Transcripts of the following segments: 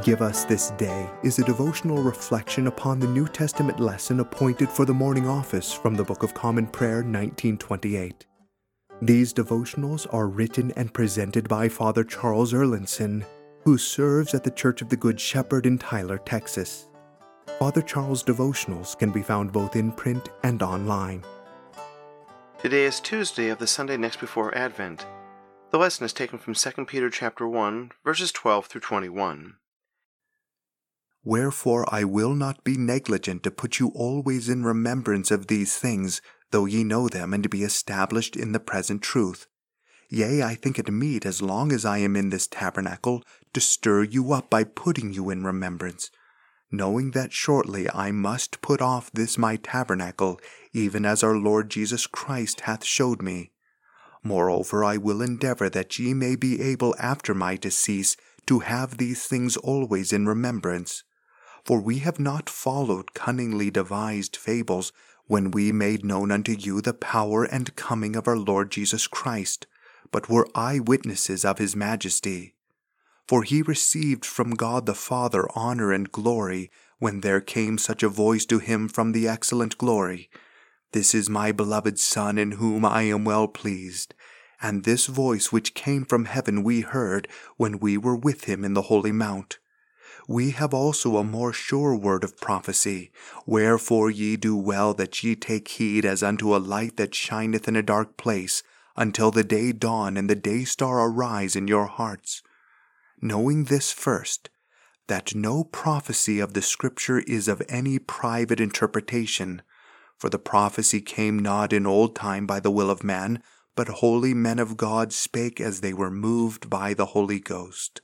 Give Us This Day is a devotional reflection upon the New Testament lesson appointed for the morning office from the Book of Common Prayer 1928. These devotionals are written and presented by Father Charles Erlandson, who serves at the Church of the Good Shepherd in Tyler, Texas. Father Charles' devotionals can be found both in print and online. Today is Tuesday of the Sunday next before Advent. The lesson is taken from 2 Peter chapter 1, verses 12 through 21. Wherefore I will not be negligent to put you always in remembrance of these things, though ye know them, and be established in the present truth. Yea, I think it meet, as long as I am in this tabernacle, to stir you up by putting you in remembrance, knowing that shortly I must put off this my tabernacle, even as our Lord Jesus Christ hath showed me. Moreover, I will endeavor that ye may be able after my decease to have these things always in remembrance. For we have not followed cunningly devised fables, when we made known unto you the power and coming of our Lord Jesus Christ, but were eyewitnesses of his majesty. For he received from God the Father honor and glory, when there came such a voice to him from the excellent glory, This is my beloved Son, in whom I am well pleased. And this voice which came from heaven we heard, when we were with him in the holy mount. We have also a more sure word of prophecy, wherefore ye do well that ye take heed as unto a light that shineth in a dark place, until the day dawn and the day star arise in your hearts. Knowing this first, that no prophecy of the Scripture is of any private interpretation, for the prophecy came not in old time by the will of man, but holy men of God spake as they were moved by the Holy Ghost.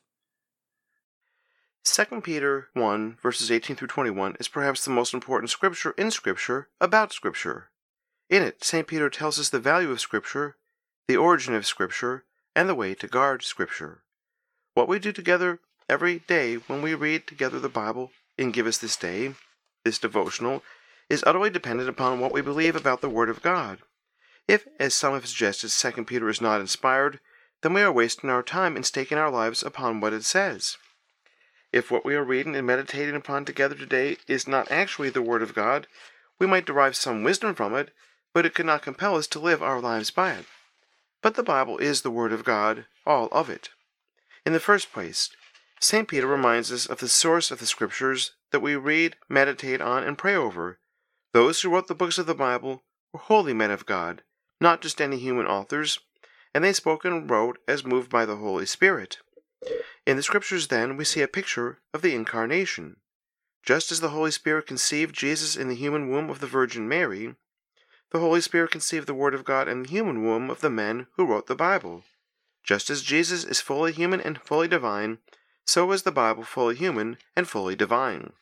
2 Peter 1, verses 18 through 21 is perhaps the most important scripture in Scripture about Scripture. In it, St. Peter tells us the value of Scripture, the origin of Scripture, and the way to guard Scripture. What we do together every day when we read together the Bible in Give Us This Day, this devotional, is utterly dependent upon what we believe about the Word of God. If, as some have suggested, 2 Peter is not inspired, then we are wasting our time and staking our lives upon what it says. If what we are reading and meditating upon together today is not actually the Word of God, we might derive some wisdom from it, but it could not compel us to live our lives by it. But the Bible is the Word of God, all of it. In the first place, St. Peter reminds us of the source of the Scriptures that we read, meditate on, and pray over. Those who wrote the books of the Bible were holy men of God, not just any human authors, and they spoke and wrote as moved by the Holy Spirit. In the Scriptures, then, we see a picture of the Incarnation. Just as the Holy Spirit conceived Jesus in the human womb of the Virgin Mary, the Holy Spirit conceived the Word of God in the human womb of the men who wrote the Bible. Just as Jesus is fully human and fully divine, so is the Bible fully human and fully divine.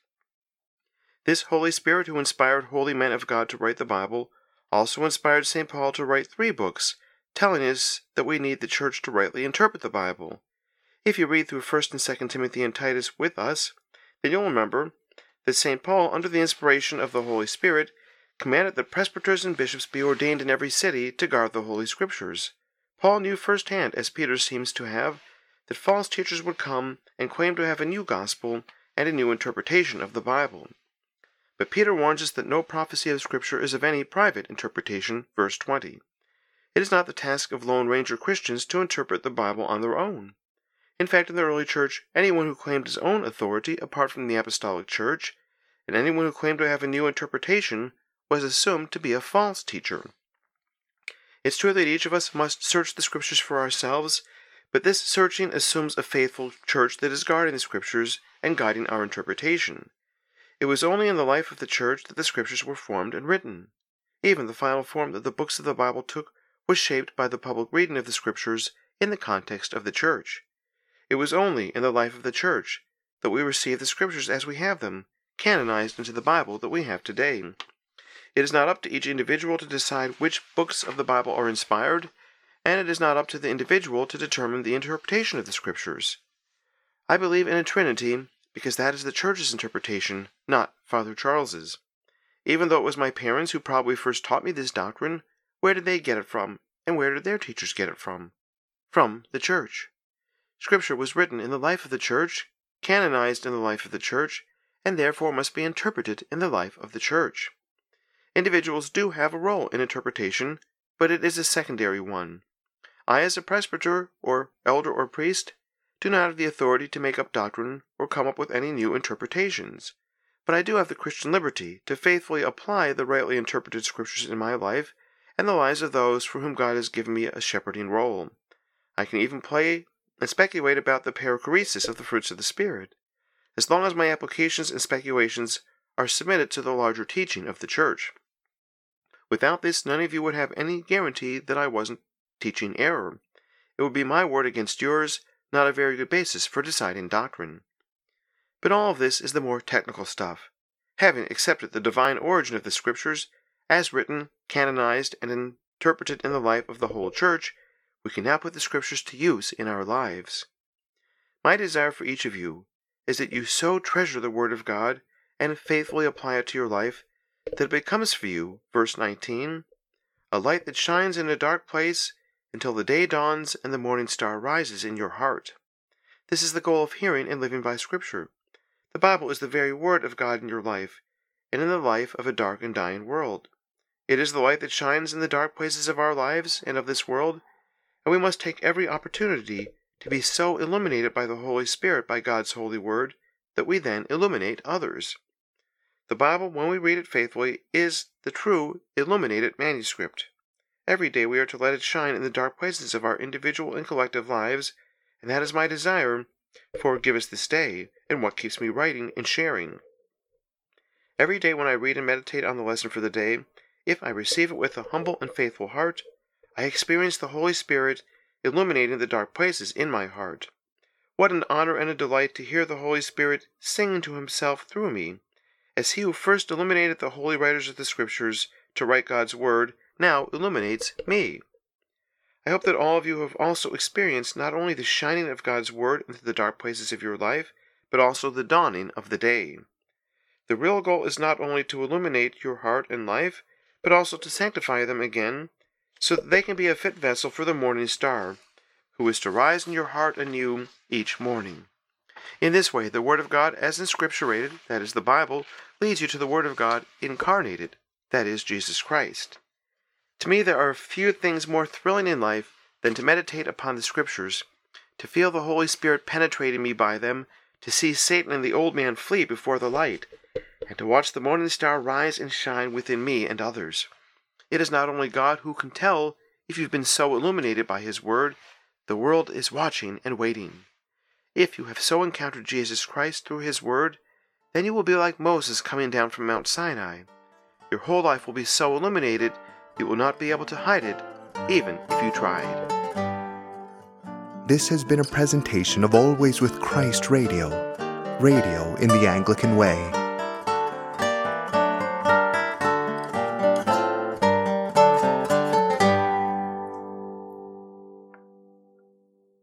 This Holy Spirit who inspired holy men of God to write the Bible also inspired St. Paul to write 3 books, telling us that we need the Church to rightly interpret the Bible. If you read through 1 and 2 Timothy and Titus with us, then you'll remember that St. Paul, under the inspiration of the Holy Spirit, commanded that presbyters and bishops be ordained in every city to guard the Holy Scriptures. Paul knew firsthand, as Peter seems to have, that false teachers would come and claim to have a new gospel and a new interpretation of the Bible. But Peter warns us that no prophecy of Scripture is of any private interpretation, verse 20. It is not the task of Lone Ranger Christians to interpret the Bible on their own. In fact, in the early church, anyone who claimed his own authority apart from the apostolic church, and anyone who claimed to have a new interpretation, was assumed to be a false teacher. It's true that each of us must search the Scriptures for ourselves, but this searching assumes a faithful church that is guarding the Scriptures and guiding our interpretation. It was only in the life of the church that the Scriptures were formed and written. Even the final form that the books of the Bible took was shaped by the public reading of the Scriptures in the context of the church. It was only in the life of the Church that we receive the Scriptures as we have them, canonized into the Bible that we have today. It is not up to each individual to decide which books of the Bible are inspired, and it is not up to the individual to determine the interpretation of the Scriptures. I believe in a Trinity because that is the Church's interpretation, not Father Charles's. Even though it was my parents who probably first taught me this doctrine, where did they get it from, and where did their teachers get it from? From the Church. Scripture was written in the life of the Church, canonized in the life of the Church, and therefore must be interpreted in the life of the Church. Individuals do have a role in interpretation, but it is a secondary one. I, as a presbyter, or elder or priest, do not have the authority to make up doctrine or come up with any new interpretations, but I do have the Christian liberty to faithfully apply the rightly interpreted Scriptures in my life and the lives of those for whom God has given me a shepherding role. I can even play and speculate about the perichoresis of the fruits of the Spirit, as long as my applications and speculations are submitted to the larger teaching of the Church. Without this, none of you would have any guarantee that I wasn't teaching error. It would be my word against yours, not a very good basis for deciding doctrine. But all of this is the more technical stuff. Having accepted the divine origin of the Scriptures, as written, canonized, and interpreted in the life of the whole Church, we can now put the Scriptures to use in our lives. My desire for each of you is that you so treasure the Word of God and faithfully apply it to your life that it becomes for you, verse 19, a light that shines in a dark place until the day dawns and the morning star rises in your heart. This is the goal of hearing and living by Scripture. The Bible is the very Word of God in your life, and in the life of a dark and dying world. It is the light that shines in the dark places of our lives and of this world, and we must take every opportunity to be so illuminated by the Holy Spirit by God's holy Word that we then illuminate others. The Bible, when we read it faithfully, is the true, illuminated manuscript. Every day we are to let it shine in the dark places of our individual and collective lives, and that is my desire for Give Us This Day, and what keeps me writing and sharing. Every day when I read and meditate on the lesson for the day, if I receive it with a humble and faithful heart, I experience the Holy Spirit illuminating the dark places in my heart. What an honor and a delight to hear the Holy Spirit sing to Himself through me, as He who first illuminated the holy writers of the Scriptures to write God's Word now illuminates me. I hope that all of you have also experienced not only the shining of God's Word into the dark places of your life, but also the dawning of the day. The real goal is not only to illuminate your heart and life, but also to sanctify them again, so that they can be a fit vessel for the morning star, who is to rise in your heart anew each morning. In this way, the Word of God as inscripturated, that is the Bible, leads you to the Word of God incarnated, that is Jesus Christ. To me, there are few things more thrilling in life than to meditate upon the Scriptures, to feel the Holy Spirit penetrating me by them, to see Satan and the old man flee before the light, and to watch the morning star rise and shine within me and others. It is not only God who can tell if you've been so illuminated by His Word, the world is watching and waiting. If you have so encountered Jesus Christ through His Word, then you will be like Moses coming down from Mount Sinai. Your whole life will be so illuminated you will not be able to hide it, even if you tried. This has been a presentation of Always with Christ Radio in the Anglican way.